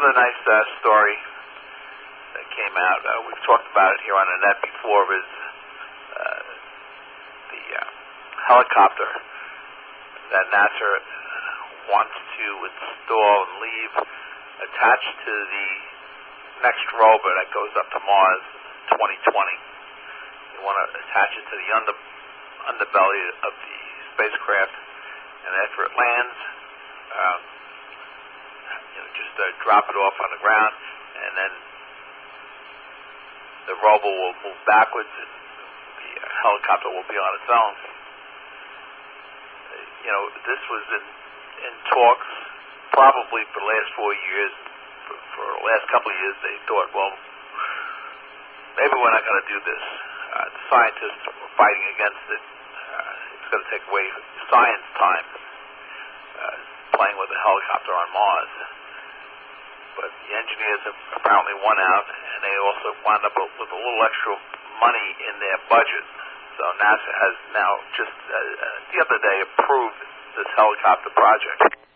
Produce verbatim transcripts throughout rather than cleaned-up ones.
another nice uh, story that came out. Uh, we've talked about it here on the net before. Is uh, the uh, helicopter that NASA wants to install and leave attached to the next rover that goes up to Mars in twenty twenty. They want to attach it to the under, underbelly of the spacecraft, and after it lands, um, you know, just uh, drop it off on the ground, and then the rover will move backwards, and the uh, helicopter will be on its own. You know, this was in, in talks probably for the last four years. For, for the last couple of years, they thought, well, maybe we're not going to do this. Uh, the scientists were fighting against it. Uh, it's going to take away science time, uh, playing with a helicopter on Mars. But the engineers have apparently won out, and they also wound up with a little extra money in their budget. So NASA has now just uh, uh, the other day approved this helicopter project.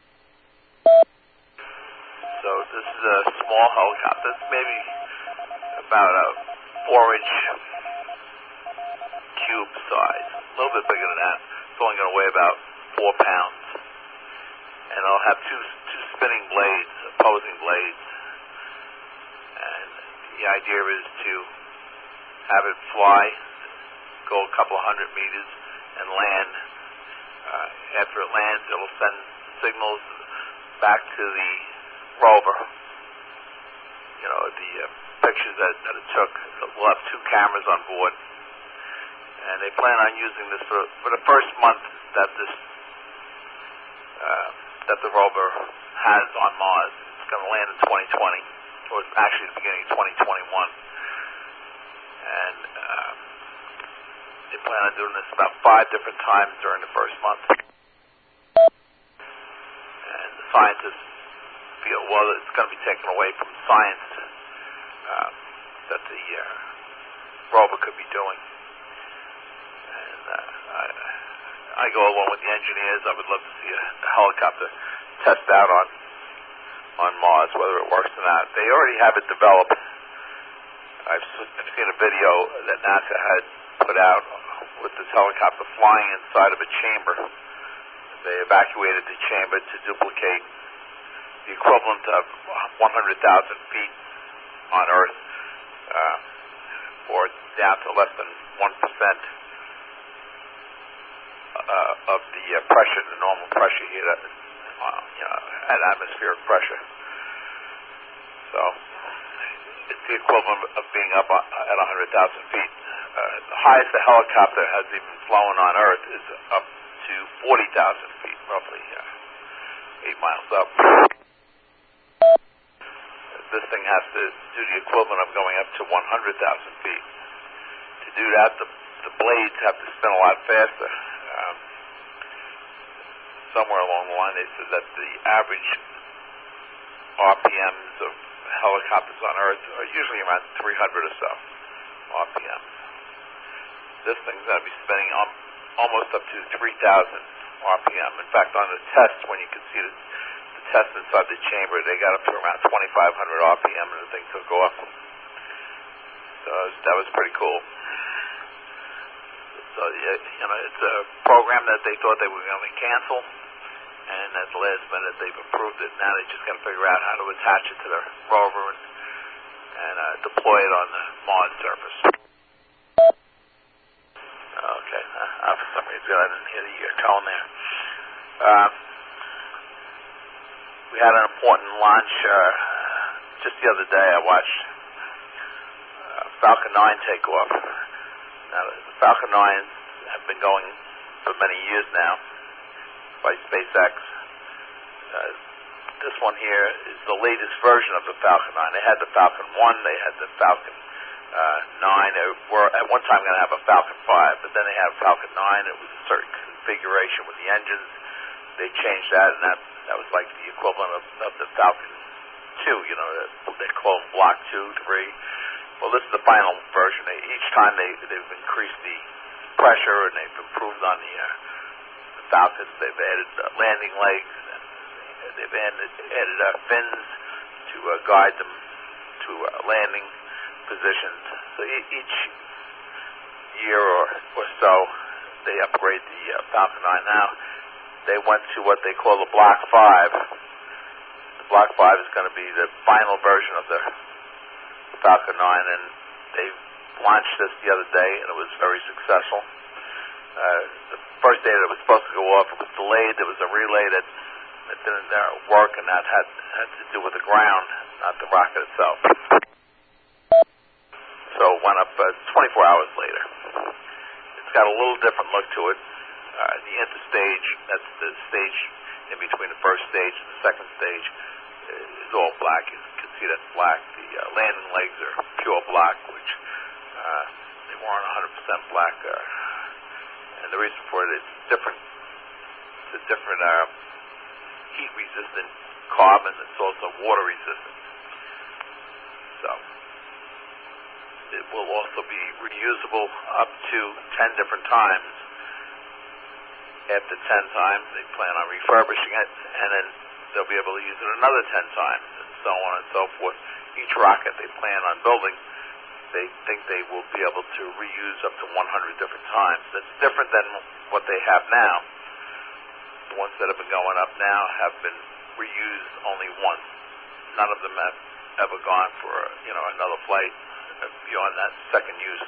So this is a small helicopter. It's maybe about a four-inch cube size, a little bit bigger than that. It's only going to weigh about four pounds, and it'll have two two spinning blades, opposing blades. And the idea is to have it fly, go a couple of hundred meters, and land. Uh, after it lands, it'll send signals back to the rover. You know, the uh, pictures that, that it took. We'll have two cameras on board, and they plan on using this for for the first month that this uh, that the rover has on Mars. It's going to land in twenty twenty, or actually the beginning of twenty twenty-one, and uh, they plan on doing this about five different times during the first month. And the scientists feel, well, it's going to be taken away from science uh, that the uh, rover could be doing. And uh, I, I go along with the engineers. I would love to see a, a helicopter test out on on Mars, whether it works or not. They already have it developed. I've, I've seen a video that NASA had put out with this helicopter flying inside of a chamber. They evacuated the chamber to duplicate the equivalent of one hundred thousand feet on Earth, uh, or down to less than one percent uh, of the uh, pressure, the normal pressure here, at, uh, you know, at atmospheric pressure. So it's the equivalent of being up at one hundred thousand feet. Uh, the highest the helicopter has even flown on Earth is up to forty thousand feet, roughly uh, eight miles up. This thing has to do the equivalent of going up to one hundred thousand feet. To do that, the, the blades have to spin a lot faster. Um, somewhere along the line, they said that the average R P Ms of helicopters on Earth are usually around three hundred or so R P Ms. This thing's going to be spinning um, almost up to three thousand R P M. In fact, on the test, when you can see the, the test inside the chamber, they got up to around twenty-five hundred R P M, and the thing took off. So that was pretty cool. So, you know, it's a program that they thought they were going to cancel, and at the last minute they've approved it. Now they just got to figure out how to attach it to the rover and, and uh, deploy it on the Mars surface. Okay, uh, for some reason I didn't hear the uh, tone there. Uh, we had an important launch uh, just the other day. I watched uh, Falcon nine take off. Now, the Falcon nines have been going for many years now by SpaceX. Uh, this one here is the latest version of the Falcon nine. They had the Falcon one, they had the Falcon Uh, nine. They were at one time going to have a Falcon five, but then they had Falcon nine. It was a certain configuration with the engines. They changed that, and that that was like the equivalent of, of the Falcon two. You know, they call them Block two, three. Well, this is the final version. They, each time they they've increased the pressure and they've improved on the, uh, the Falcons. They've added uh, landing legs, and they've added, added uh, fins to uh, uh, guide them to uh, landing positions. So e- each year or, or so, they upgrade the uh, Falcon nine. Now, they went to what they call the Block five. The Block five is going to be the final version of the Falcon nine, and they launched this the other day, and it was very successful. Uh, the first day that it was supposed to go off, it was delayed. There was a relay that, that didn't uh, work, and that had, had to do with the ground, not the rocket itself. So it went up uh, twenty-four hours later. It's got a little different look to it. Uh, the interstage, that's the stage in between the first stage and the second stage, is all black. You can see that's black. The uh, landing legs are pure black, which uh, they weren't one hundred percent black. Uh, and the reason for it is different. It's a different uh, heat-resistant carbon. It's also water-resistant. So it will also be reusable up to ten different times. After ten times, they plan on refurbishing it, and then they'll be able to use it another ten times, and so on and so forth. Each rocket they plan on building, they think they will be able to reuse up to one hundred different times. That's different than what they have now. The ones that have been going up now have been reused only once. None of them have ever gone for, you know, another flight beyond that second use.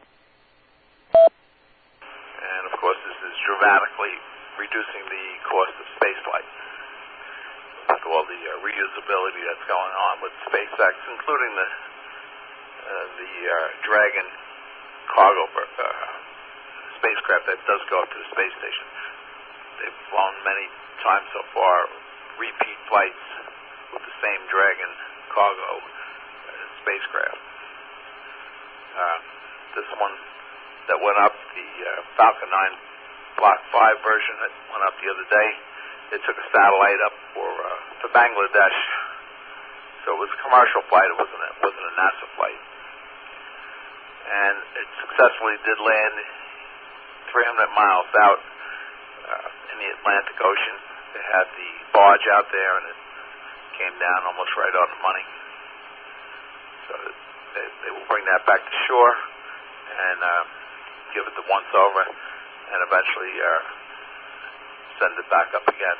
And of course, this is dramatically reducing the cost of spaceflight with all the uh, reusability that's going on with SpaceX, including the uh, the uh, Dragon cargo uh, spacecraft that does go up to the space station. They've flown many times so far, repeat flights with the same Dragon cargo uh, spacecraft. Uh, this one that went up, the uh, Falcon nine Block five version that went up the other day, it took a satellite up for uh, for Bangladesh. So it was a commercial flight. It wasn't a, it wasn't a NASA flight. And it successfully did land three hundred miles out uh, in the Atlantic Ocean. They had the barge out there, and it came down almost right on the money. So they, they will bring that back to shore and uh, give it the once-over, and eventually uh, send it back up again.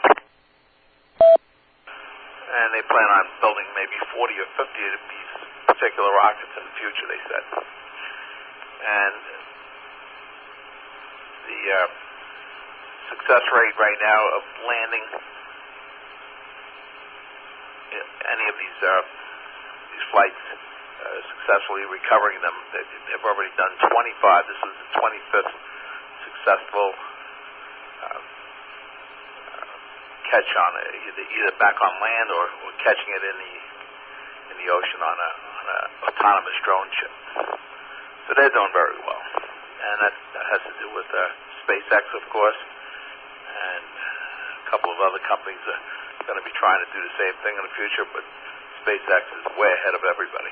And they plan on building maybe forty or fifty of these particular rockets in the future, they said. And the uh, success rate right now of landing any of these uh, these flights, uh, successfully recovering them, they, they've already done twenty-five. This was the twenty-fifth successful uh, uh, catch on it, either, either back on land or, or catching it in the in the ocean on a on a autonomous drone ship. So they're doing very well, and that, that has to do with uh, SpaceX, of course, and a couple of other companies are going to be trying to do the same thing in the future, but SpaceX is way ahead of everybody.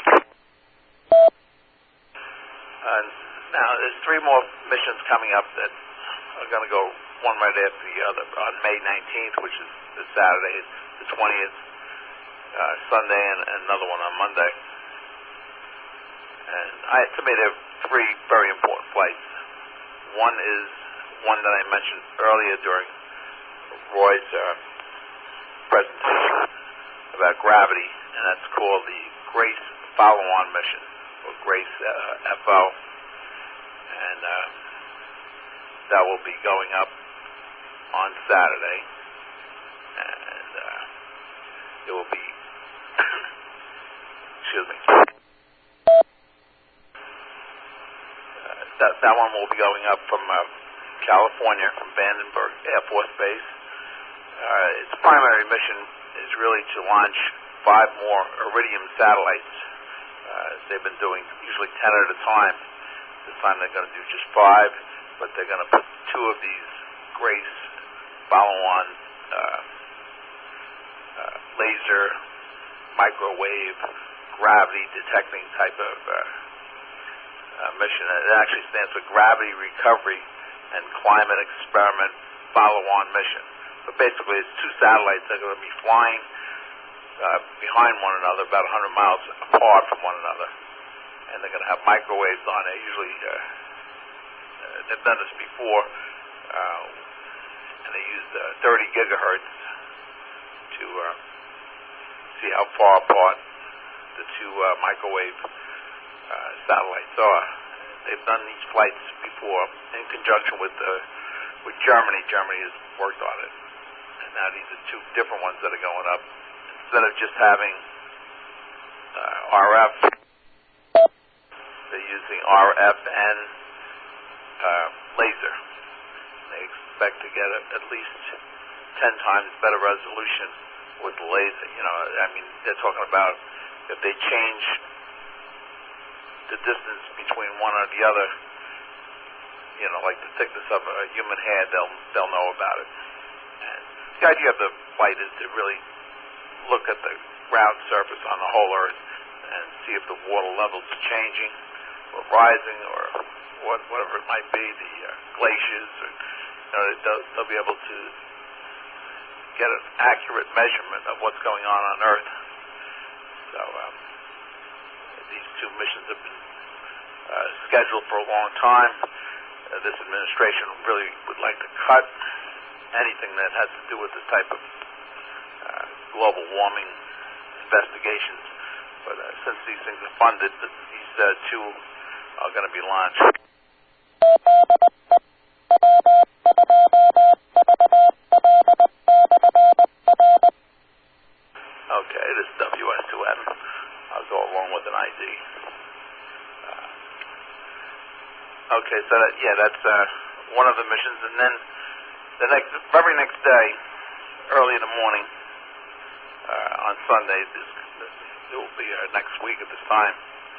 And now there's three more missions coming up that are going to go one right after the other. On May nineteenth, which is the Saturday, the twentieth, uh, Sunday, and, and another one on Monday. And I, to me, they're three very important flights. One is one that I mentioned earlier during Roy's uh, presentation about gravity, and that's called the Grace Follow-On Mission, or Grace uh, F O. And uh, that will be going up on Saturday, and uh, it will be, excuse me, uh, that, that one will be going up from uh, California, from Vandenberg Air Force Base. Uh, its primary mission is really to launch five more Iridium satellites. Uh, they've been doing usually ten at a time. This time they're going to do just five, but they're going to put two of these Grace follow-on uh, uh, laser, microwave, gravity detecting type of uh, uh, mission. It actually stands for Gravity Recovery and Climate Experiment Follow-On Mission. But basically, it's two satellites that are going to be flying uh, behind one another, about one hundred miles apart from one another. And they're going to have microwaves on there. Usually, uh, uh, they've done this before, uh, and they use uh, thirty gigahertz to uh, see how far apart the two uh, microwave uh, satellites are. They've done these flights before in conjunction with uh, with Germany. Germany has worked on it, and now these are two different ones that are going up. Instead of just having uh, R F, they're using R F and uh, laser. They expect to get a, at least ten times better resolution with the laser. You know, I mean, they're talking about if they change the distance between one or the other, you know, like the thickness of a human hair, they'll they'll know about it. And the idea of the flight is to really look at the ground surface on the whole Earth and see if the water levels are changing or rising or what, whatever it might be, the uh, glaciers, or you know, they'll, they'll be able to get an accurate measurement of what's going on on Earth. So um, these two missions have been uh, scheduled for a long time. Uh, this administration really would like to cut anything that has to do with this type of uh, global warming investigations. But uh, since these things are funded, these uh, two are going to be launched. Okay, this is W S two N. I'll go along with an I D. Uh, okay, so that, yeah, that's uh, one of the missions. And then the next, very next day, early in the morning, uh, on Sunday, this, this, it will be uh, next week at this time.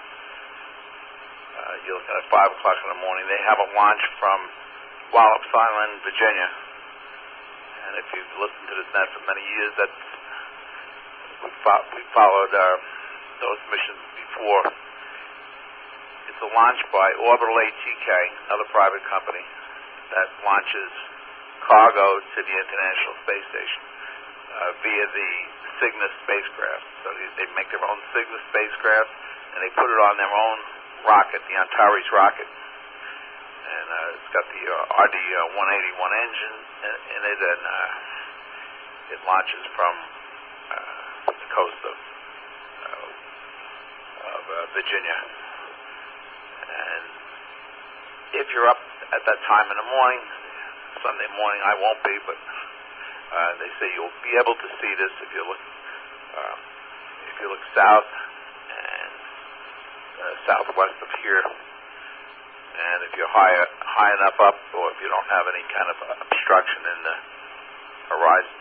Uh, you're looking at five o'clock in the morning. They have a launch from Wallops Island, Virginia. And if you've listened to this net for many years, that's we fo- we followed uh, those missions before. It's a launch by Orbital A T K, another private company, that launches cargo to the International Space Station uh, via the Cygnus spacecraft. So they, they make their own Cygnus spacecraft, and they put it on their own rocket, the Antares rocket. And uh, it's got the uh, R D one eighty-one engine in, in it, and uh, it launches from uh, the coast of, uh, of uh, Virginia. And if you're up at that time in the morning, Sunday morning I won't be, but uh, they say you'll be able to see this if you look uh, if you look south and uh, southwest of here. And if you're high, high enough up, or if you don't have any kind of obstruction in the horizon.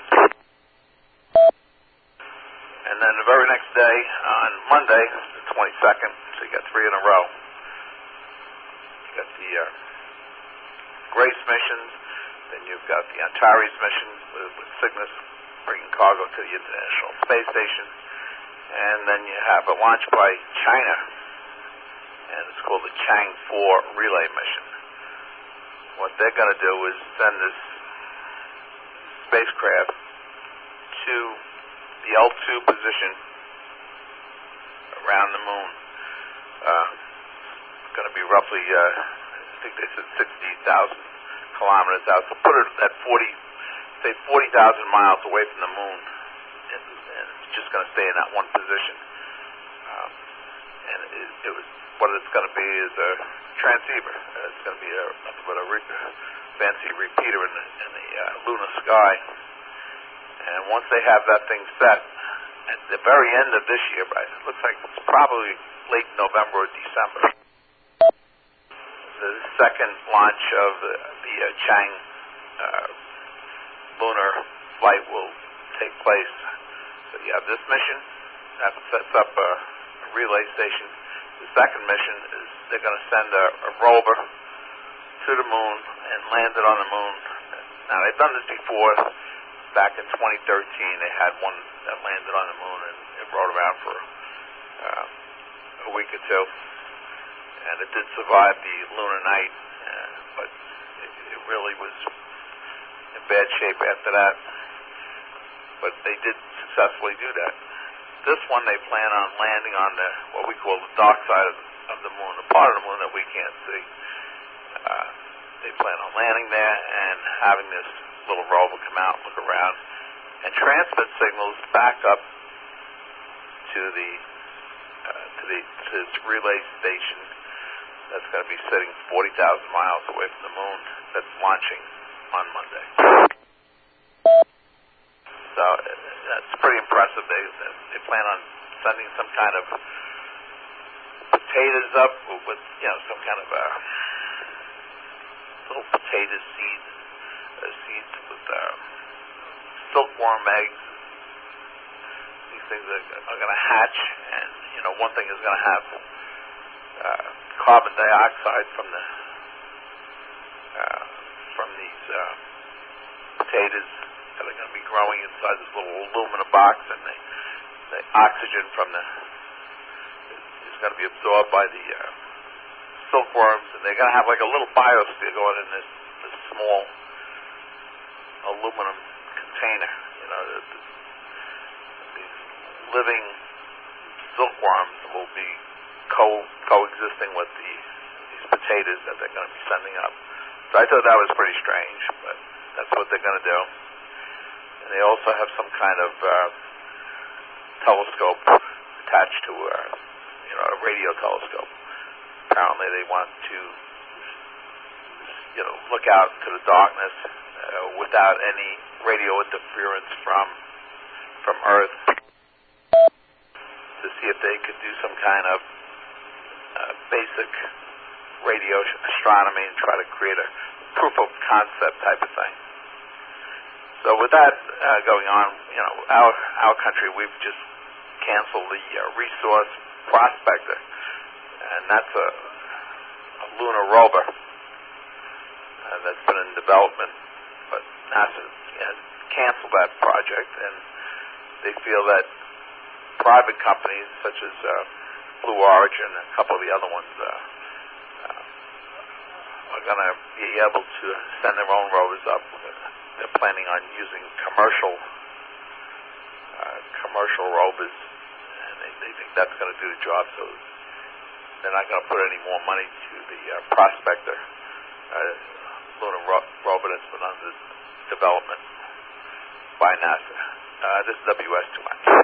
And then the very next day, on Monday, the twenty-second, so you got three in a row. You got the uh, Grace missions, then you've got the Antares mission with, with Cygnus bringing cargo to the International Space Station, and then you have a launch by China, and it's called the Chang'e four relay mission. What they're going to do is send this spacecraft to the L two position around the moon. Uh, it's going to be roughly, uh, I think they said sixty thousand kilometers out. So put it at forty, say forty thousand miles away from the moon, and, and it's just going to stay in that one position. Um, and it, it was what it's going to be is a transceiver. Uh, it's going to be a nothing but a re- fancy repeater in the, in the uh, lunar sky. And once they have that thing set, at the very end of this year, right, it looks like it's probably late November or December, the second launch of the, the uh, Chang'e uh, lunar flight will take place. So you have this mission that sets up a, a relay station. The second mission is they're going to send a, a rover to the moon and land it on the moon. Now, they've done this before. Back in twenty thirteen, they had one that landed on the moon, and it rode around for uh, a week or two. And it did survive the lunar night, uh, but it, it really was in bad shape after that. But they did successfully do that. this one they plan on landing on the what we call the dark side of, of the moon, the part of the moon that we can't see. Uh, they plan on landing there and having this little rover come out and look around and transmit signals back up to the uh, to the to this relay station that's going to be sitting forty thousand miles away from the moon that's launching on Monday. So uh, that's pretty impressive. They they plan on sending some kind of potatoes up with, you know, some kind of uh, little potato seeds, uh, seeds with uh, silkworm eggs. These things are, are going to hatch, and you know, one thing is going to have uh, carbon dioxide from the uh, from these uh, potatoes that are going to be growing inside this little aluminum box, and the, the oxygen from the is going to be absorbed by the uh, silkworms, and they're going to have like a little biosphere going in this, this small aluminum container. You know, the, the, these living silkworms will be co coexisting with the these potatoes that they're going to be sending up. So I thought that was pretty strange, but that's what they're going to do. And they also have some kind of uh, telescope attached to, uh, you know, a radio telescope. Apparently, they want to, you know, look out into the darkness uh, without any radio interference from from Earth to see if they could do some kind of uh, basic radio astronomy and try to create a proof of concept type of thing. So with that uh, going on, you know, our our country, we've just canceled the uh, Resource Prospector, and that's a, a lunar rover uh, that's been in development, but NASA has canceled that project, and they feel that private companies such as uh, Blue Origin and a couple of the other ones uh, uh, are going to be able to send their own rovers up. They're planning on using commercial uh, commercial rovers, and they, they think that's going to do the job. So they're not going to put any more money to the uh, Prospector uh, lunar ro- rover that's been under development by NASA. Uh, this is W S two much.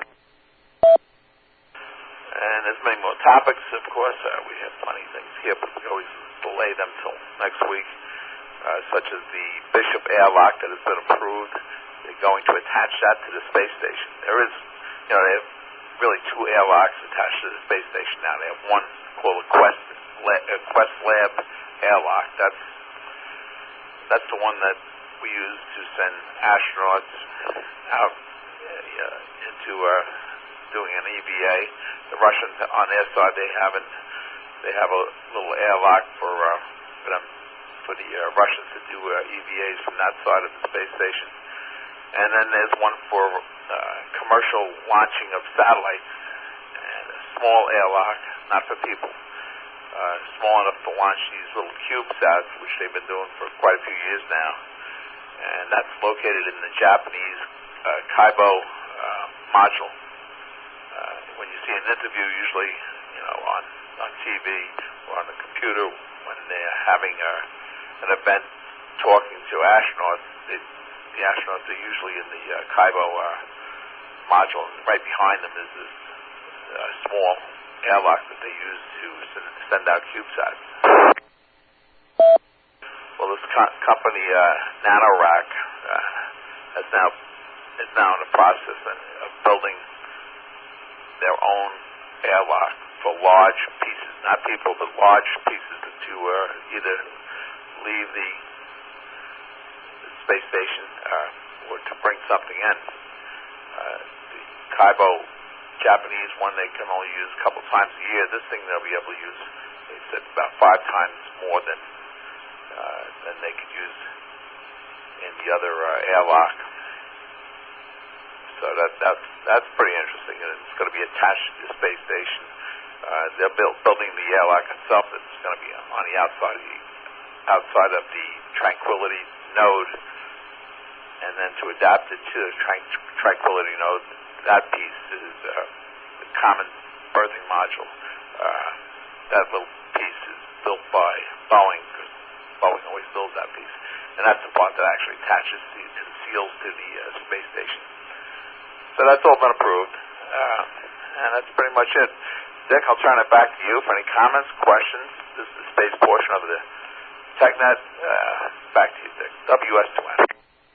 And there's many more topics, of course. Uh, we have plenty of things here, but we always delay them till next week. Uh, such as the Bishop airlock that has been approved. They're going to attach that to the space station. There is, you know, they have really two airlocks attached to the space station now. They have one called a Quest, a Quest Lab airlock. That's that's the one that we use to send astronauts out uh, into uh, doing an E V A. The Russians on their side, they haven't. They have a little airlock for uh, for them. for the uh, Russians to do uh, E V As from that side of the space station. And then there's one for uh, commercial launching of satellites, and a small airlock, not for people, uh, small enough to launch these little CubeSats, which they've been doing for quite a few years now. And that's located in the Japanese uh, Kaibo uh, module. Uh, when you see an interview, usually, you know, on, on T V or on the computer, when they're having a an event talking to astronauts, it, the astronauts are usually in the uh, Kaibo uh, module, and right behind them is this uh, small airlock that they use to send out CubeSats. Well, this co- company, uh, NanoRack, uh, has now is now in the process of building their own airlock for large pieces, not people, but large pieces to uh, either leave the, the space station uh, or to bring something in. Uh, the Kaibo Japanese one, they can only use a couple times a year. This thing they'll be able to use, they said, about five times more than uh, than they could use in the other uh, airlock. So that that's that's pretty interesting, and it's going to be attached to the space station. Uh, they're build, building the airlock itself. It's going to be on the outside of the outside of the Tranquility node, and then to adapt it to the tran- Tranquility node, that piece is uh, common berthing module. Uh, that little piece is built by Boeing, because Boeing always builds that piece. And that's the part that actually attaches the, to the seals to the uh, space station. So that's all been approved. Uh, and that's pretty much it. Dick, I'll turn it back to you for any comments, questions. This is the space portion of the TechNet. Uh, back to you, Dick. W S two N.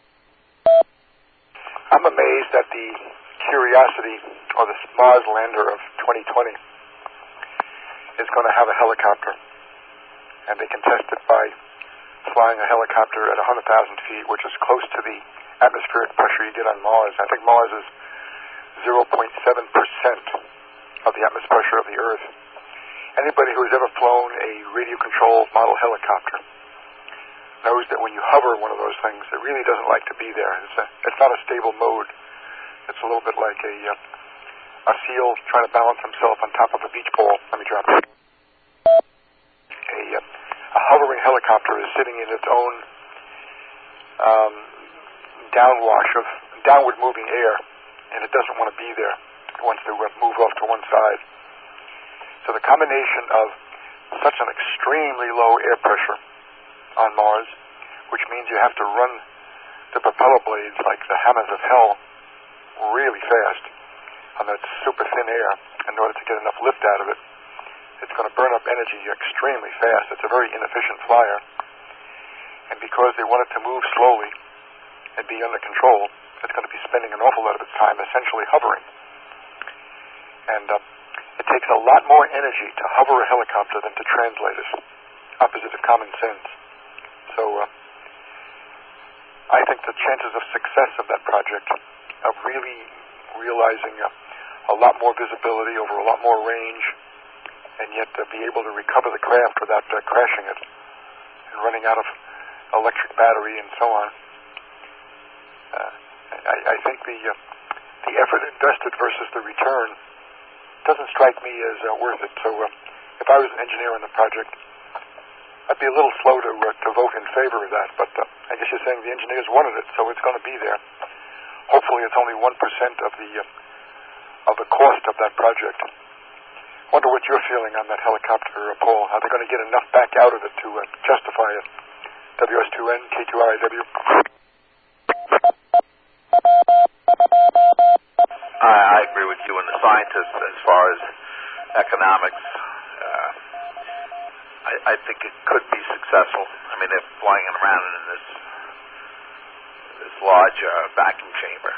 I'm amazed at the Curiosity, or the Mars lander of twenty twenty, is going to have a helicopter. And they can test it by flying a helicopter at one hundred thousand feet, which is close to the atmospheric pressure you get on Mars. I think Mars is zero point seven percent of the atmospheric pressure of the Earth. Anybody who has ever flown a radio-controlled model helicopter knows that when you hover one of those things, it really doesn't like to be there. It's, a, it's not a stable mode. It's a little bit like a, uh, a seal trying to balance himself on top of a beach ball. Let me drop it. A, uh, a hovering helicopter is sitting in its own um, downwash of downward moving air, and it doesn't want to be there. It wants to uh, move off to one side. So the combination of such an extremely low air pressure on Mars, which means you have to run the propeller blades like the hammers of hell really fast on that super thin air in order to get enough lift out of it. It's going to burn up energy extremely fast. It's a very inefficient flyer. And because they want it to move slowly and be under control, it's going to be spending an awful lot of its time essentially hovering. And uh, it takes a lot more energy to hover a helicopter than to translate it, opposite of common sense. So uh, I think the chances of success of that project, of really realizing uh, a lot more visibility over a lot more range, and yet uh, be able to recover the craft without uh, crashing it and running out of electric battery and so on. Uh, I, I think the uh, the effort invested versus the return doesn't strike me as uh, worth it. So uh, if I was an engineer on the project, I'd be a little slow to uh, to vote in favor of that. But uh, I guess you're saying the engineers wanted it, so it's going to be there. Hopefully, it's only one percent of the uh, of the cost of that project. Wonder what you're feeling on that helicopter, uh, Paul. Are they going to get enough back out of it to uh, justify it? W S two N, K two R I W. I, I agree with you and the scientists as far as economics. Uh, I, I think it could be successful. I mean, they're flying it around in this this large uh, vacuum chamber.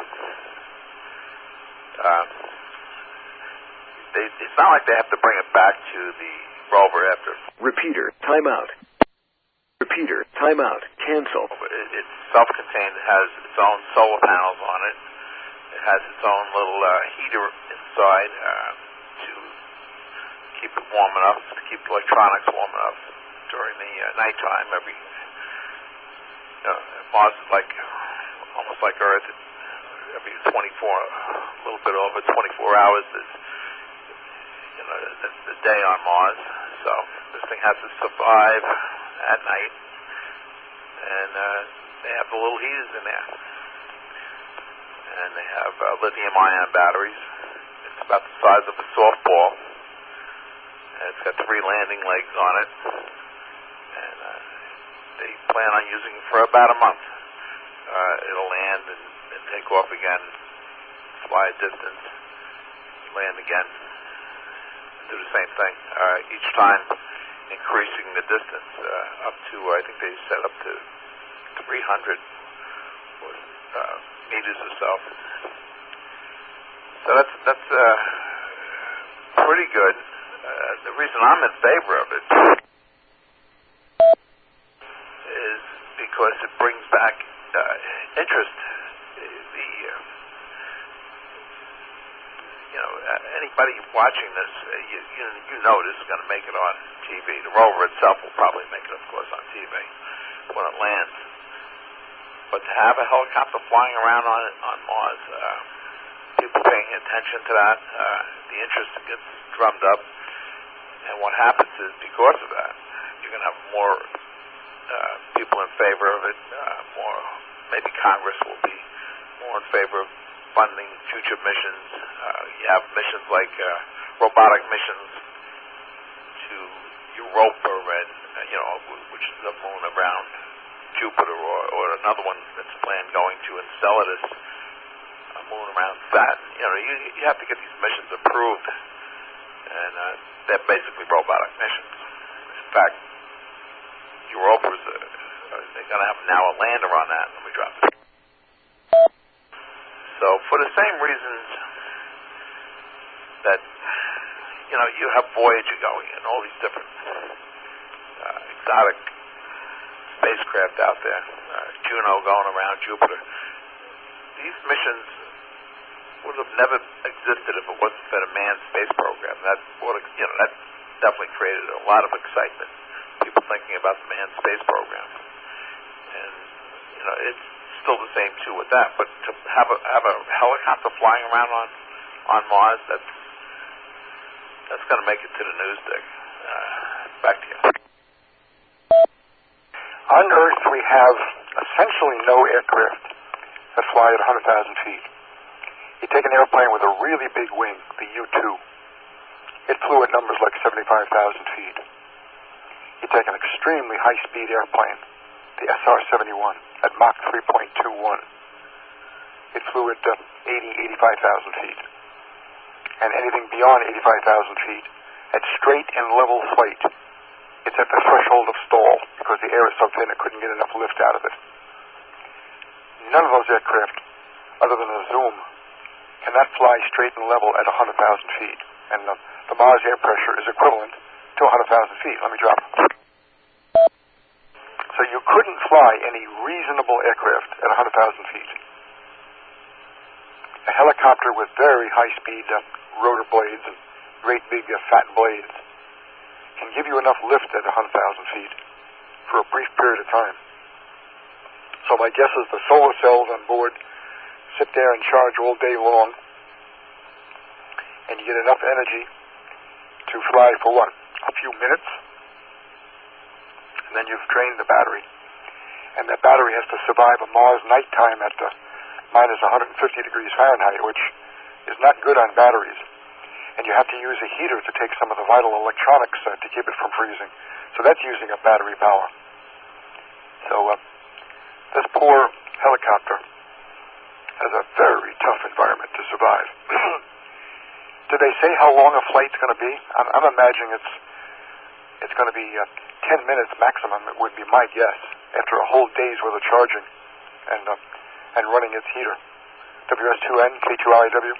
Uh, they, it's not like they have to bring it back to the rover after. Repeater, timeout. Repeater, timeout. Cancel. It, it's self-contained. It has its own solar panels on it. It has its own little uh, heater inside uh, to keep it warm enough, to keep electronics warm enough during the uh, nighttime. Every uh, Mars is like almost like Earth. Every twenty-four, a little bit over twenty-four hours is you know the, the day on Mars. So this thing has to survive at night, and uh, they have the little heaters in there. And they have uh, lithium-ion batteries. It's about the size of a softball. And it's got three landing legs on it. And uh, they plan on using it for about a month. Uh, it'll land and, and take off again, fly a distance, land again, and do the same thing. Uh, each time increasing the distance uh, up to, I think they set up to three hundred uh, meters or so. So that's that's uh, pretty good. Uh, the reason I'm in favor of it is because it brings back uh, interest. The uh, you know uh, anybody watching this, uh, you, you you know this is going to make it on T V. The rover itself will probably make it, of course, on T V when it lands. But to have a helicopter flying around on on Mars, uh, people paying attention to that, uh, the interest gets drummed up, and what happens is because of that, you're going to have more uh, people in favor of it. Uh, more, maybe Congress will be more in favor of funding future missions. Uh, Uh, you have missions like uh, robotic missions to Europa and, uh, you know, which is the moon around Jupiter, or, or another one that's planned going to Enceladus, a moon around Saturn. You know, you, you have to get these missions approved, and uh, they're basically robotic missions. In fact, Europa's uh, they're going to have now a lander on that. Let me drop it. So for the same reasons that, you know, you have Voyager going and all these different uh, exotic spacecraft out there, uh, Juno going around Jupiter, these missions would have never existed if it wasn't for the manned space program. That would have, you know, that definitely created a lot of excitement. People thinking about the manned space program, and you know, it's still the same too with that. But to have a have a helicopter flying around on on Mars, that's that's going to make it to the news, Dick. Uh, back to you. On Earth, we have essentially no aircraft that fly at one hundred thousand feet. You take an airplane with a really big wing, the U two. It flew at numbers like seventy-five thousand feet. You take an extremely high-speed airplane, the S R seventy-one, at Mach three point two one. It flew at uh, eighty, eighty-five thousand feet. And anything beyond eighty-five thousand feet, at straight and level flight, it's at the threshold of stall because the air is so thin it couldn't get enough lift out of it. None of those aircraft, other than a Zoom, cannot fly straight and level at one hundred thousand feet. And the, the Mars air pressure is equivalent to one hundred thousand feet. Let me drop it. So you couldn't fly any reasonable aircraft at one hundred thousand feet. A helicopter with very high-speed uh, rotor blades and great big uh, fat blades can give you enough lift at one hundred thousand feet for a brief period of time. So my guess is the solar cells on board sit there and charge all day long, and you get enough energy to fly for what? A few minutes? And then you've drained the battery. And that battery has to survive a Mars nighttime at uh, minus one hundred fifty degrees Fahrenheit, which is not good on batteries. And you have to use a heater to take some of the vital electronics uh, to keep it from freezing. So that's using up battery power. So uh, this poor helicopter has a very tough environment to survive. Did they say how long a flight's going to be? I'm, I'm imagining it's it's going to be uh, ten minutes maximum. It would be my guess after a whole day's worth of charging and uh, and running its heater. W S two N K two L I W.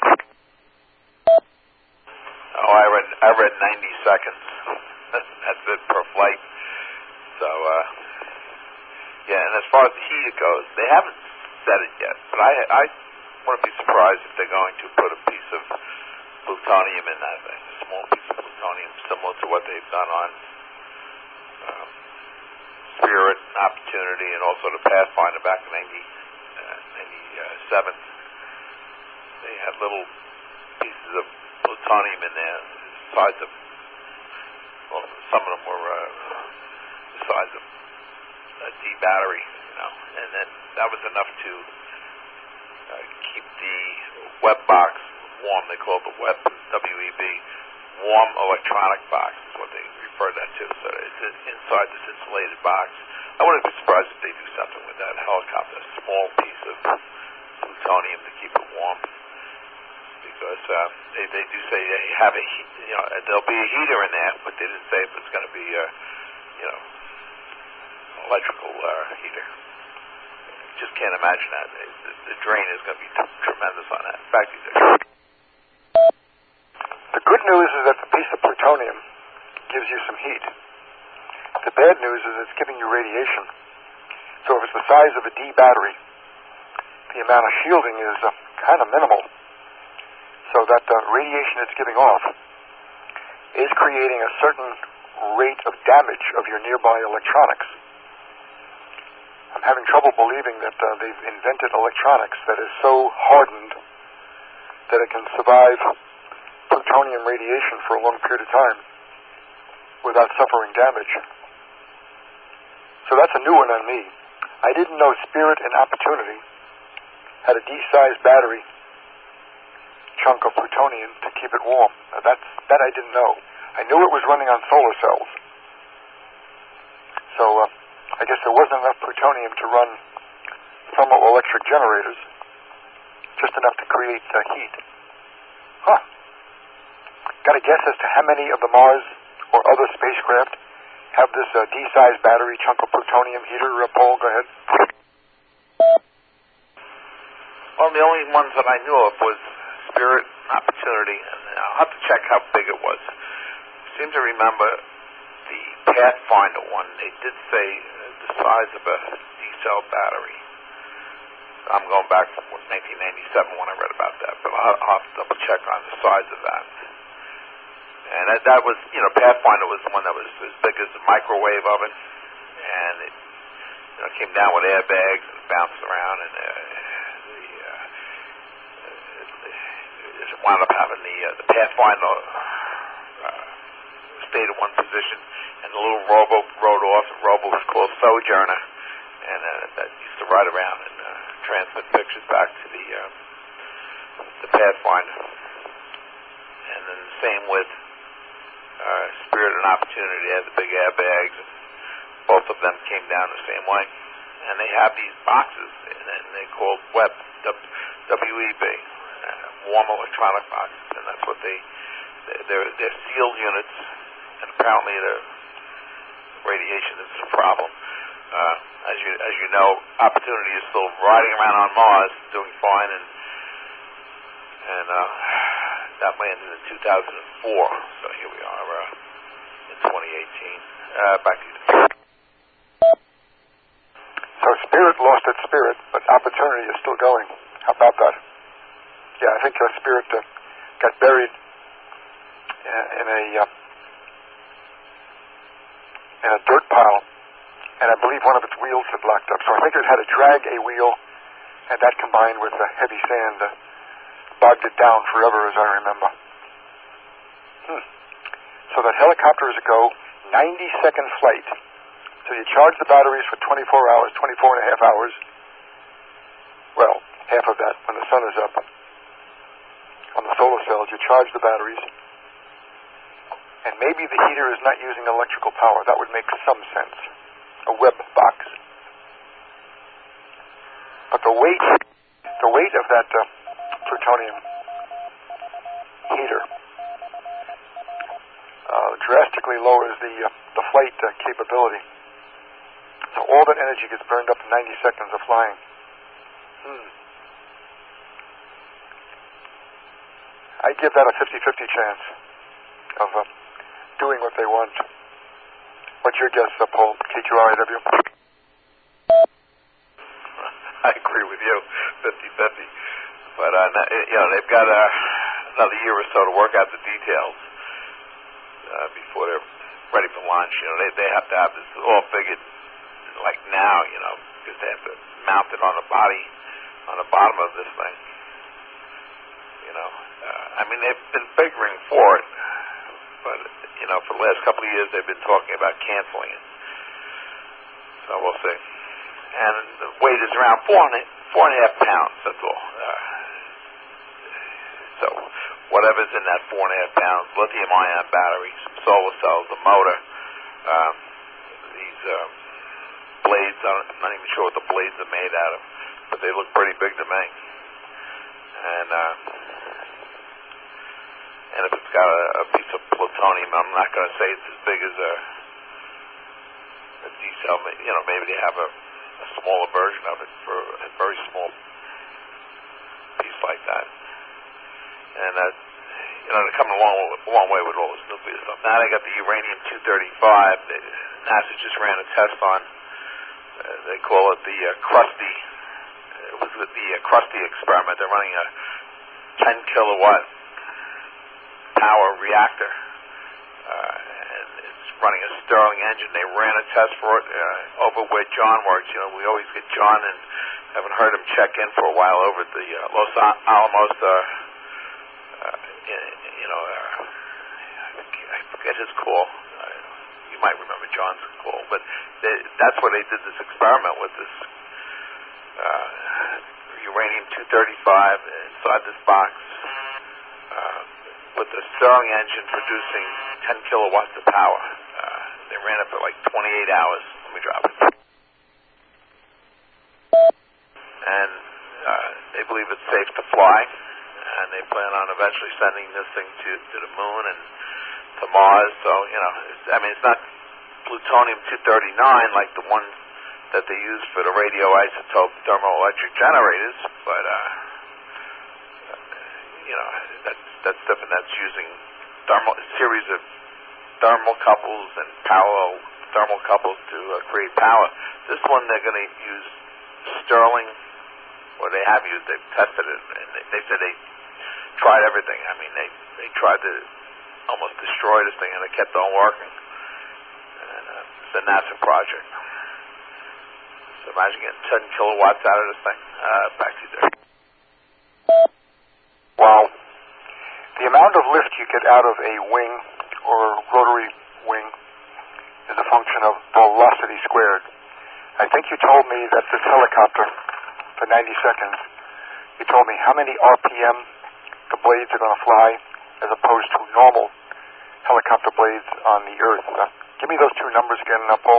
Oh, I read I read ninety seconds. That's it per flight. So uh, yeah, and as far as the heat goes, they haven't said it yet, but I I wouldn't be surprised if they're going to put a piece of plutonium in that thing, a small piece of plutonium, similar to what they've done on um, Spirit, Opportunity, and also the Pathfinder back in ninety-seven. They had little pieces of plutonium in there, the size of, well, some of them were uh, the size of a D battery, you know, and then that was enough to uh, keep the web box warm. They call it the web, W E B, warm electronic box is what they refer that to. So it's inside this insulated box. I wouldn't be surprised if they do something with that helicopter, a small piece of plutonium to keep it warm. Because uh, they, they do say they have a, you know, there'll be a heater in there, but they didn't say if it's going to be a, you know, electrical uh, heater. Just can't imagine that. The, the drain is going to be t- tremendous on that. In fact, the good news is that the piece of plutonium gives you some heat. The bad news is it's giving you radiation. So if it's the size of a D battery, the amount of shielding is uh, kind of minimal. So that the radiation it's giving off is creating a certain rate of damage of your nearby electronics. I'm having trouble believing that uh, they've invented electronics that is so hardened that it can survive plutonium radiation for a long period of time without suffering damage. So that's a new one on me. I didn't know Spirit and Opportunity had a D-sized battery chunk of plutonium to keep it warm. Now that's, that I didn't know. I knew it was running on solar cells. So uh, I guess there wasn't enough plutonium to run thermoelectric generators, just enough to create uh, heat. Huh. Got a guess as to how many of the Mars or other spacecraft have this uh, D-sized battery chunk of plutonium heater? Uh, Paul, go ahead. Well, the only ones that I knew of was Spirit, Opportunity, and I'll have to check how big it was. I seem to remember the Pathfinder one. They did say the size of a D-cell battery. I'm going back from nineteen ninety-seven when I read about that, but I'll, I'll have to double check on the size of that. And that, that was, you know, Pathfinder was the one that was as big as a microwave oven, and it, you know, came down with airbags and bounced around, and uh, the, uh, it, it wound up having the uh, the Pathfinder uh, stayed in one position, and the little rowboat rode off. The rowboat was called Sojourner, and uh, that used to ride around and uh, transmit pictures back to the uh, the Pathfinder. And then the same with uh, Spirit and Opportunity. They had the big airbags, and both of them came down the same way. And they have these boxes, and they're called W E B, W E B, uh, warm electronic boxes, and that's what they, they're, they're sealed units, and apparently the radiation is a problem. Uh, as you as you know, Opportunity is still riding around on Mars, doing fine, and and uh, that landed in two thousand four. So here we are uh, in twenty eighteen. Uh, back to you. So Spirit lost its spirit, but Opportunity is still going. How about that? Yeah, I think uh, Spirit uh, got buried uh, in a uh, in a dirt pile, and I believe one of its wheels had locked up. So I think it had to drag a wheel, and that combined with the heavy sand uh, bogged it down forever, as I remember. Hmm. So that helicopter is a go, ninety second flight. So you charge the batteries for twenty-four hours, twenty-four and a half hours. Well, half of that when the sun is up. On the solar cells, you charge the batteries. And maybe the heater is not using electrical power. That would make some sense. A web box. But the weight, the weight of that uh, plutonium heater uh, drastically lowers the uh, the flight uh, capability. So all that energy gets burned up in ninety seconds of flying. Hmm. I give that a fifty-fifty chance of uh, doing what they want. What's your guess, uh, Paul? K Q R I W? I agree with you, fifty-fifty. But, uh, you know, they've got uh, another year or so to work out the details uh, before they're ready for launch. You know, they, they have to have this all figured like now, you know, because they have to mount it on the body, on the bottom of this thing. You know, uh, I mean, they've been figuring for it, but, you know, for the last couple of years they've been talking about canceling it. So we'll see. And the weight is around four and a, four and a half pounds, that's all. Uh, so whatever's in that four and a half pounds, lithium-ion batteries, solar cells, the motor, um, these um, blades, I'm not even sure what the blades are made out of, but they look pretty big to me. And uh, and if it's got a, a piece of plutonium, I'm not going to say it's as big as a, a D-cell. You know, maybe they have a, a smaller version of it for a very small piece like that. And uh, you know, they're coming a long, a long way with all this nuclear stuff. Now they got the uranium two thirty-five. They, NASA just ran a test on. Uh, they call it the uh, Krusty. It was the uh, Krusty experiment. They're running a ten kilowatt power reactor, uh, and it's running a Stirling engine. They ran a test for it uh, over where John works. You know, we always get John, and haven't heard him check in for a while over at the uh, Los Alamos. Uh, uh, you know, uh, I forget his call. Uh, you might remember John's call, but they, that's where they did this experiment with this uh, uranium two thirty-five inside this box. with the Stirling engine producing ten kilowatts of power. Uh, they ran it for like twenty-eight hours. Let me drop it. And uh, they believe it's safe to fly, and they plan on eventually sending this thing to, to the moon and to Mars. So, you know, it's, I mean, it's not plutonium two thirty-nine like the one that they use for the radioisotope thermoelectric generators, but, uh, you know, that's, that's different. That's using thermal, a series of thermocouples and parallel thermocouples to uh, create power. This one they're going to use Stirling, or they have used, they've tested it, and they, they said they tried everything. I mean, they, they tried to almost destroy this thing, and it kept on working. And uh, it's a NASA project. So imagine getting ten kilowatts out of this thing. Uh, back to you there. Wow. The amount of lift you get out of a wing or rotary wing is a function of velocity squared. I think you told me that this helicopter, for ninety seconds, you told me how many R P M the blades are going to fly as opposed to normal helicopter blades on the Earth. Uh, give me those two numbers again, uh, Paul.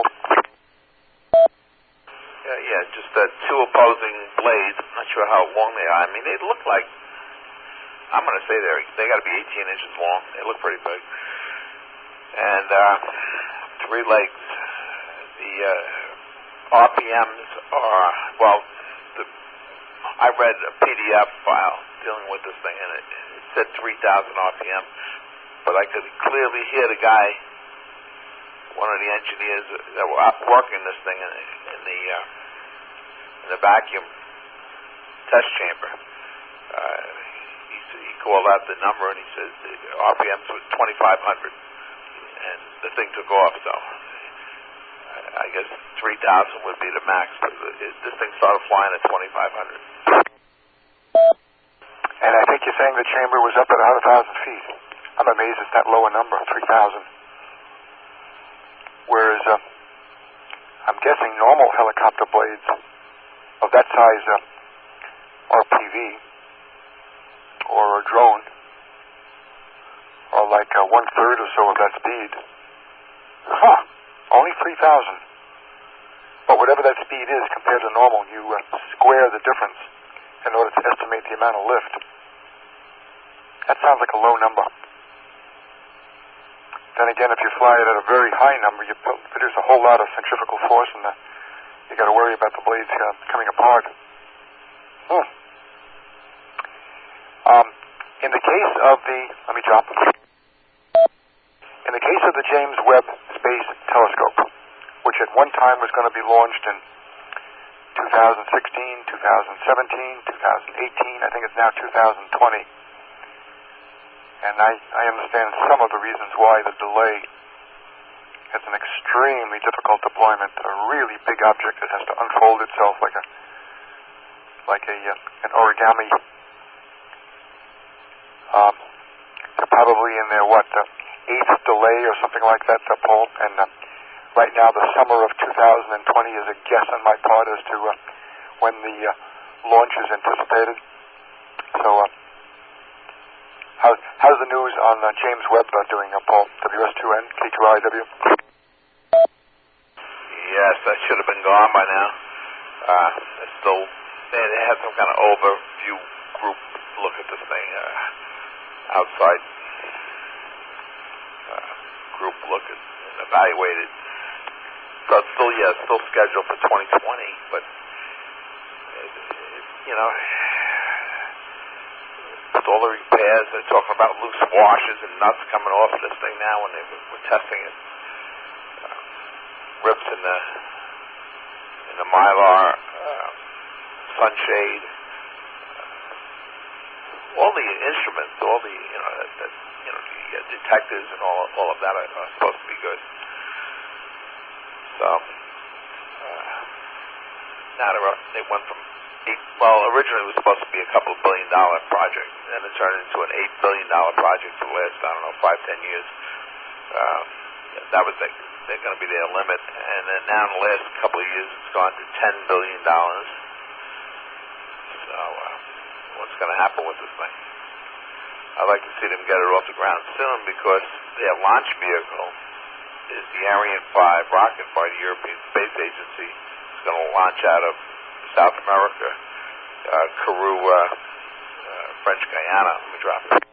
Yeah, yeah, just uh, two opposing blades. I'm not sure how long they are. I mean, they look like, I'm going to say they're, they got to be eighteen inches long. They look pretty big. And uh, three legs. The uh, R P Ms are, well, the, I read a P D F file dealing with this thing, and it, it said three thousand R P M, but I could clearly hear the guy, one of the engineers that were working this thing in, in the uh, in the vacuum test chamber. Uh, he, he called out the number, and he said the R P Ms was twenty-five hundred, and the thing took off. So I guess three thousand would be the max, but it, this thing started flying at twenty-five hundred. And I think you're saying the chamber was up at one hundred thousand feet. I'm amazed at that lower number, three thousand. Whereas uh, I'm guessing normal helicopter blades of that size, uh, R P V, or a drone, are like uh, one-third or so of that speed. Huh, only three thousand. But whatever that speed is compared to normal, you uh, square the difference in order to estimate the amount of lift. That sounds like a low number. Then again, if you fly it at a very high number, you produce a whole lot of centrifugal force, and uh, you got to worry about the blades uh, coming apart. Hmm. Um, in the case of the, let me drop. In the case of the James Webb Space Telescope, which at one time was going to be launched in two thousand sixteen, two thousand seventeen, two thousand eighteen, I think it's now two thousand twenty. And I, I understand some of the reasons why the delay. It's an extremely difficult deployment, a really big object that has to unfold itself like a like a uh, an origami. Um, they're probably in their what uh, eighth delay or something like that, uh, Paul. And uh, right now, the summer of two thousand twenty is a guess on my part as to uh, when the uh, launch is anticipated. So. Uh, How, how's the news on uh, James Webb uh, doing, uh, Paul? W S two N, K two I W? Yes, that should have been gone by now. Uh, it's still, they, they had some kind of overview group look at this thing, uh, outside uh, group look at, and evaluate it. So it's still, yeah, it's still scheduled for twenty twenty, but, it, it, you know, with all the repairs, they're talking about loose washers and nuts coming off this thing now when they were, were testing it. Uh, rips in the in the mylar, uh, sunshade, uh, all the instruments, all the you know that, that you know the uh, detectors and all all of that are, are supposed to be good. So uh, now they're, they went from eight, well, originally it was supposed to be a couple of billion dollar project, and it turned into an eight billion dollar project for the last, I don't know, five, ten years. Um, that was like, they're going to be their limit, and then now in the last couple of years it's gone to ten billion dollars. So, uh, what's going to happen with this thing? I'd like to see them get it off the ground soon because their launch vehicle is the Ariane five rocket by the European Space Agency. It's going to launch out of South America, uh, Kourou, uh, uh, French Guyana. Let me drop it.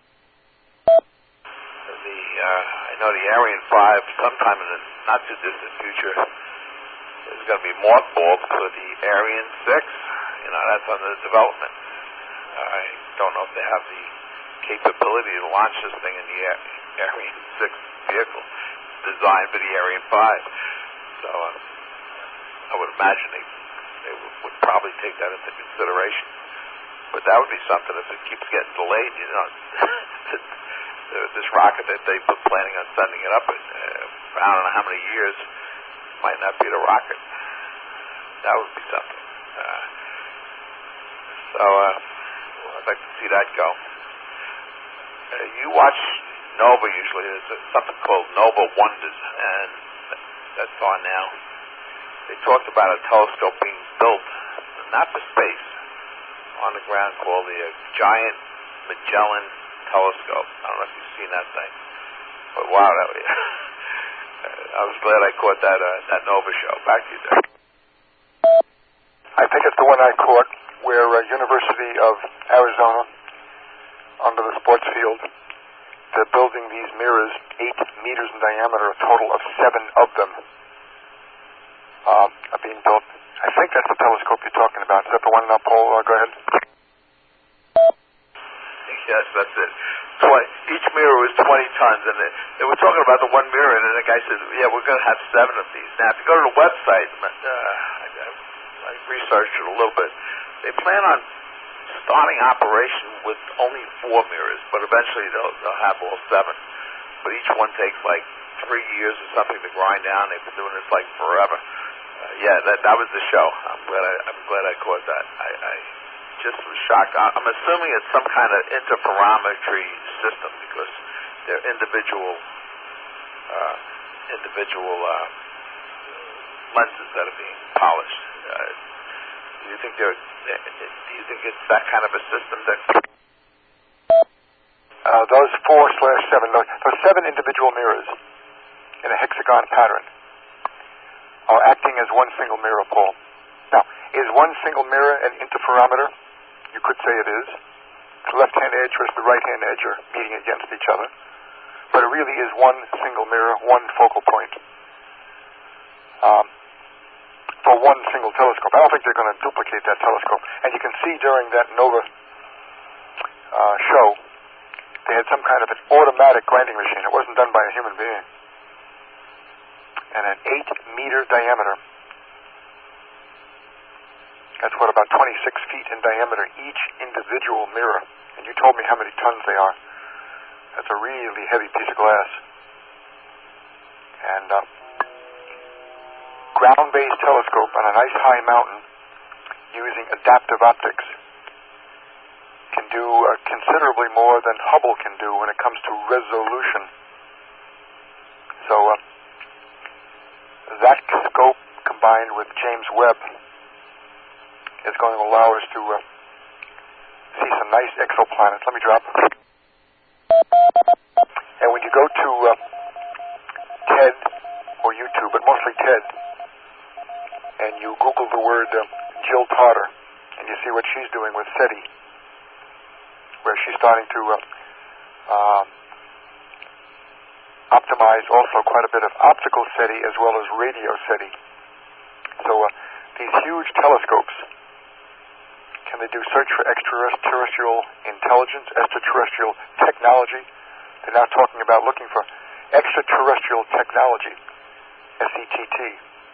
The, uh, I know the Ariane five, sometime in the not-too-distant future, is going to be mothballed for the Ariane six. You know, that's under development. I don't know if they have the capability to launch this thing in the Ariane six vehicle designed for the Ariane five. So uh, I would imagine they, they would, would probably take that into consideration. But that would be something if it keeps getting delayed, you know. This rocket that they've been planning on sending it up in, uh, I don't know how many years, might not be the rocket. That would be something. Uh, so uh, I'd like to see that go. Uh, you watch Nova usually. There's something called Nova Wonders, and that's on now. They talked about a telescope being built, not for space, on the ground called the uh, Giant Magellan Telescope. I don't know if you've seen that thing, but wow, that was, I was glad I caught that uh, that Nova show. Back to you there. I think it's the one I caught where uh, University of Arizona, under the sports field, they're building these mirrors, eight meters in diameter, a total of seven of them um, are being built. I think that's the telescope you're talking about. Is that the one now, Paul? Uh, go ahead. Yes, that's it. Twenty, each mirror was twenty tons, and they, they were talking about the one mirror, and then the guy said, yeah, we're going to have seven of these. Now, if you go to the website, uh, I, I researched it a little bit, they plan on starting operation with only four mirrors, but eventually they'll, they'll have all seven. But each one takes like three years or something to grind down. They've been doing this like forever. Uh, yeah, that that was the show. I'm glad I, I'm glad I caught that. I, I just was shocked. I'm assuming it's some kind of interferometry system because they're individual uh, individual uh, lenses that are being polished. Uh, do you think they're? Do you think it's that kind of a system that? Uh, those four slash seven, those seven individual mirrors in a hexagon pattern are acting as one single mirror, Paul. Now, is one single mirror an interferometer? You could say it is. The left-hand edge versus the right-hand edge are meeting against each other. But it really is one single mirror, one focal point. Um, for one single telescope. I don't think they're going to duplicate that telescope. And you can see during that Nova uh, show, they had some kind of an automatic grinding machine. It wasn't done by a human being. And an eight-meter diameter. That's what, about twenty-six feet in diameter, each individual mirror. And you told me how many tons they are. That's a really heavy piece of glass. And uh, ground-based telescope on a nice high mountain using adaptive optics can do uh, considerably more than Hubble can do when it comes to resolution. So uh, that scope combined with James Webb is going to allow us to uh, see some nice exoplanets. Let me drop. And when you go to uh, TED or YouTube, but mostly TED, and you Google the word uh, Jill Tarter, and you see what she's doing with SETI, where she's starting to uh, um, optimize also quite a bit of optical SETI as well as radio SETI. So uh, these huge telescopes, can they do search for extraterrestrial intelligence, extraterrestrial technology? They're now talking about looking for extraterrestrial technology, S E T T.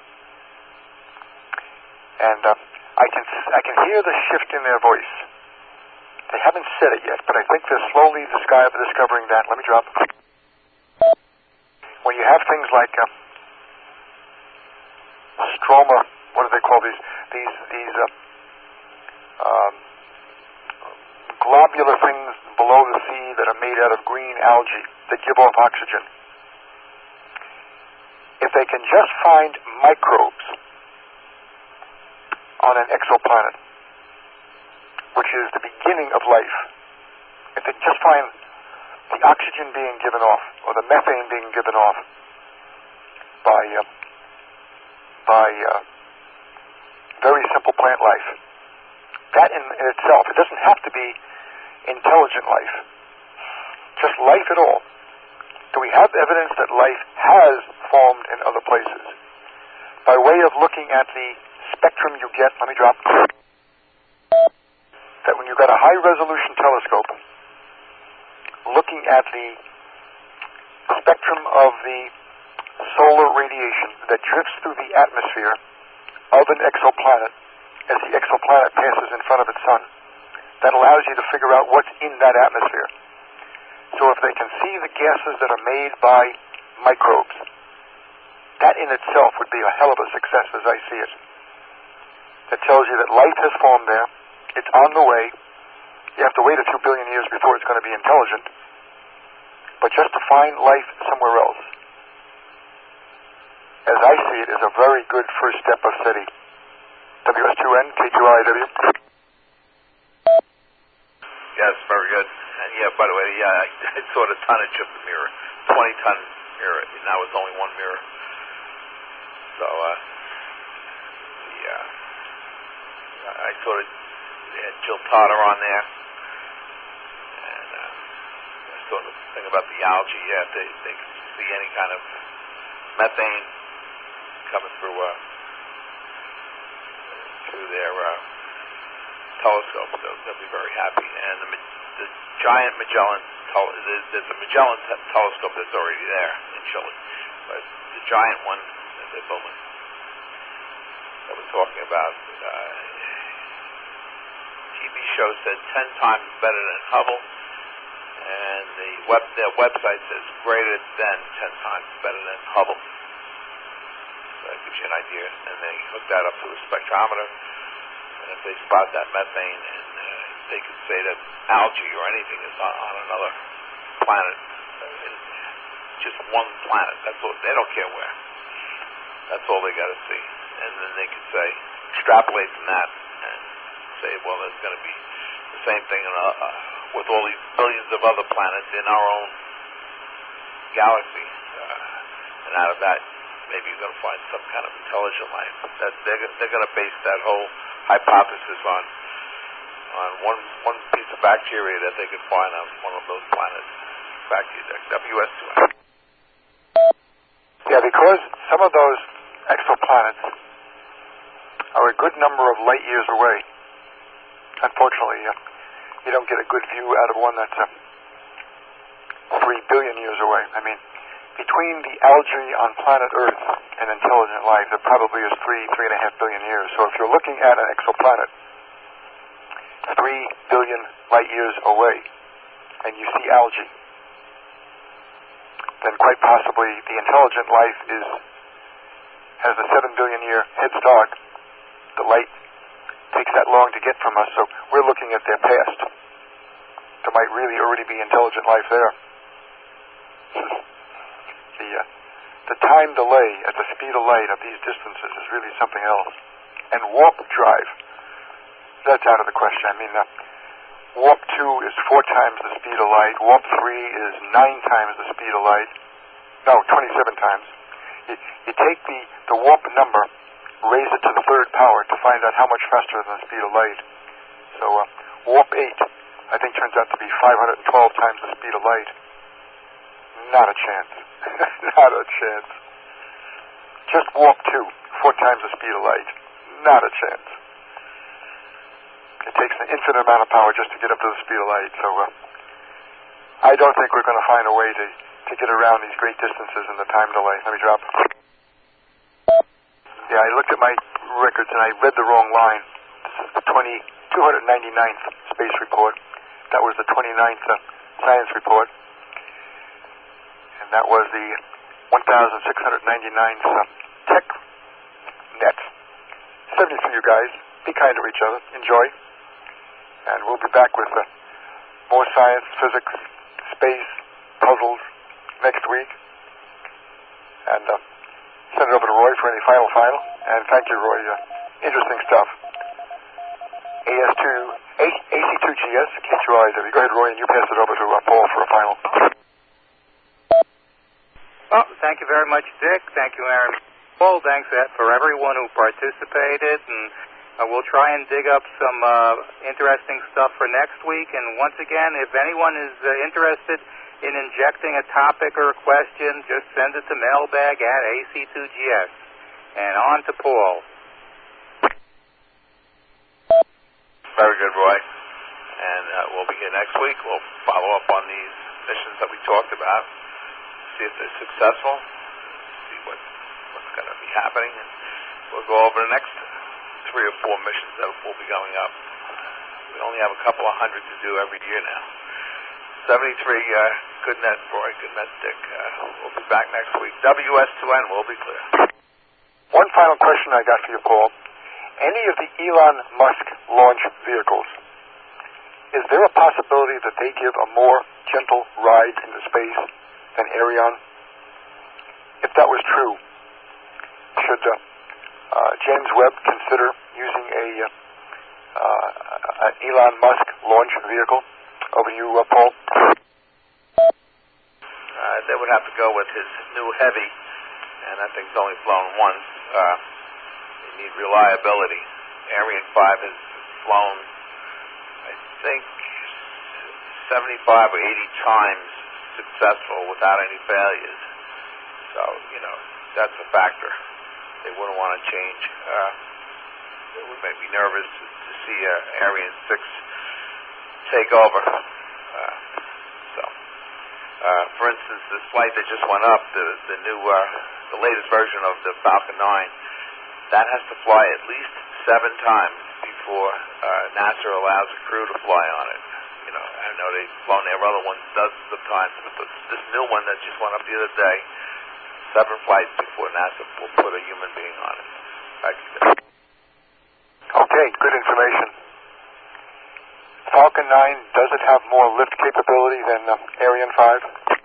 And uh, I can I can hear the shift in their voice. They haven't said it yet, but I think they're slowly discovering that. Let me drop. When you have things like uh, stroma, what do they call these? These these uh, um, globular things below the sea that are made out of green algae that give off oxygen. If they can just find microbes on an exoplanet, which is the beginning of life, if they just find the oxygen being given off, or the methane being given off by uh, by uh, very simple plant life. That in, in itself, it doesn't have to be intelligent life, just life at all. Do we have evidence that life has formed in other places? By way of looking at the spectrum you get, let me drop, that when you've got a high-resolution telescope looking at the spectrum of the solar radiation that drifts through the atmosphere of an exoplanet as the exoplanet passes in front of its sun, that allows you to figure out what's in that atmosphere. So if they can see the gases that are made by microbes, that in itself would be a hell of a success as I see it. That tells you that life has formed there. It's on the way. You have to wait a few billion years before it's going to be intelligent. But just to find life somewhere else, as I see it, is a very good first step of SETI. W S two N, K two R I W. Yes, very good. And yeah, by the way, yeah, I, I saw the tonnage of the mirror, twenty ton mirror. Now it's only one mirror. So, uh, yeah, I saw it. They had Jill Totter on there, and uh, I saw the thing about the algae. Yeah, if they, they can see any kind of methane coming through uh, through their uh, telescope, they'll, they'll be very happy. And the, the giant Magellan, tel- there's, there's a Magellan te- telescope that's already there in Chile, but the giant one that they're building, that we're talking about, uh, T V show said ten times better than Hubble, and the web their website says greater than ten times better than Hubble. So that gives you an idea. And they hook that up to a spectrometer, and if they spot that methane, and uh, they could say that algae or anything is on, on another planet, uh, just one planet. That's all. They don't care where. That's all they got to see, and then they could say, extrapolate from that, and say, well, there's going to be the same thing in, uh, uh, with all these billions of other planets in our own galaxy, uh, and out of that, maybe you're going to find some kind of intelligent life. That they're they're going to base that whole hypothesis on on one one piece of bacteria that they could find on one of those planets. Bacteria, W S two N. Yeah, because some of those exoplanets are a good number of light years away. Unfortunately, uh, you don't get a good view out of one that's uh, three billion years away. I mean, between the algae on planet Earth and intelligent life, there probably is three, three and a half billion years. So if you're looking at an exoplanet three billion light years away, and you see algae, then quite possibly the intelligent life is has a seven billion year head start. The light takes that long to get from us, so we're looking at their past. There might really already be intelligent life there. the uh, the time delay at the speed of light of these distances is really something else. And warp drive, that's out of the question. I mean, uh, warp two is four times the speed of light. Warp three is nine times the speed of light. No, twenty-seven times. You, you take the, the warp number, raise it to the third power to find out how much faster than the speed of light. So uh, warp eight, I think, turns out to be five hundred twelve times the speed of light. Not a chance. Not a chance. Just warp two, four times the speed of light. Not a chance. It takes an infinite amount of power just to get up to the speed of light. So uh, I don't think we're going to find a way to, to get around these great distances and the time delay. Let me drop. Yeah, I looked at my records and I read the wrong line. This is the two hundred ninety-ninth space report. That was the twenty-ninth uh, science report. And that was the one thousand six hundred ninety-ninth uh, tech net. seventy for you guys. Be kind to each other. Enjoy. And we'll be back with uh, more science, physics, space, puzzles next week. And uh, send it over to Roy for any final final. And thank you, Roy. Uh, interesting stuff. A S two, A C two G S, Keith Rise. Go ahead, Roy, and you pass it over to uh, Paul for a final. Well, thank you very much, Dick. Thank you, Aaron. Paul, thanks for everyone who participated, and uh, we'll try and dig up some uh, interesting stuff for next week. And once again, if anyone is uh, interested in injecting a topic or a question, just send it to mailbag at A C two G S. And on to Paul. Very good, Roy. And uh, we'll be here next week. We'll follow up on these missions that we talked about, see if they're successful, see what, what's going to be happening. And we'll go over the next three or four missions that will be going up. We only have a couple of hundred to do every year now. seventy-three, uh, good net, Roy, good net, Dick. Uh, we'll be back next week. W S two N will be clear. One final question I got for you, Paul. Any of the Elon Musk launch vehicles, is there a possibility that they give a more gentle ride into space than Ariane? If that was true, should uh, uh, James Webb consider using a uh, an Elon Musk launch vehicle? Over to you, uh, Paul. Uh, they would have to go with his new Heavy, and that thing's only flown once. Uh, you need reliability. Ariane five has flown, I think, seventy-five or eighty times successful without any failures. So, you know, that's a factor. They wouldn't want to change. Uh, they would make me nervous to, to see uh, Ariane six take over. Uh, so, uh, for instance, this flight that just went up, the, the new, uh, the latest version of the Falcon nine, that has to fly at least seven times before uh, NASA allows a crew to fly on it. You know, I know they've flown their other ones dozens of times, but this, this new one that just went up the other day, seven flights before NASA will put a human being on it. Back to you. Okay, good information. Falcon nine, does it have more lift capability than um, Ariane five?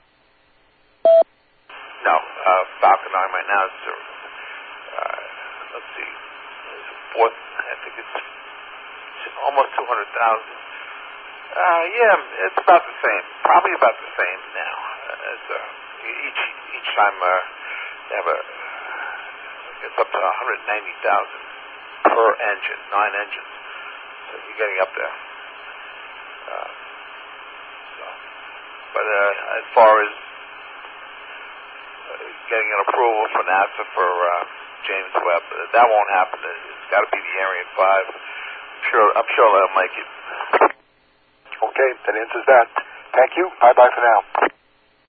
No, uh, Falcon nine right now is, uh, let's see, fourth, I think it's almost two hundred thousand. Uh, yeah, it's about the same, probably about the same now. Uh, as, uh, each each time uh, they have a, it's up to one hundred ninety thousand per engine, nine engines. So you're getting up there. Uh, so, but uh, as far as uh, getting an approval for NASA for uh, James Webb, uh, that won't happen. It's got to be the Ariane five. I'm sure. I'm sure they'll make it. Okay, that answers that. Thank you. Bye bye for now.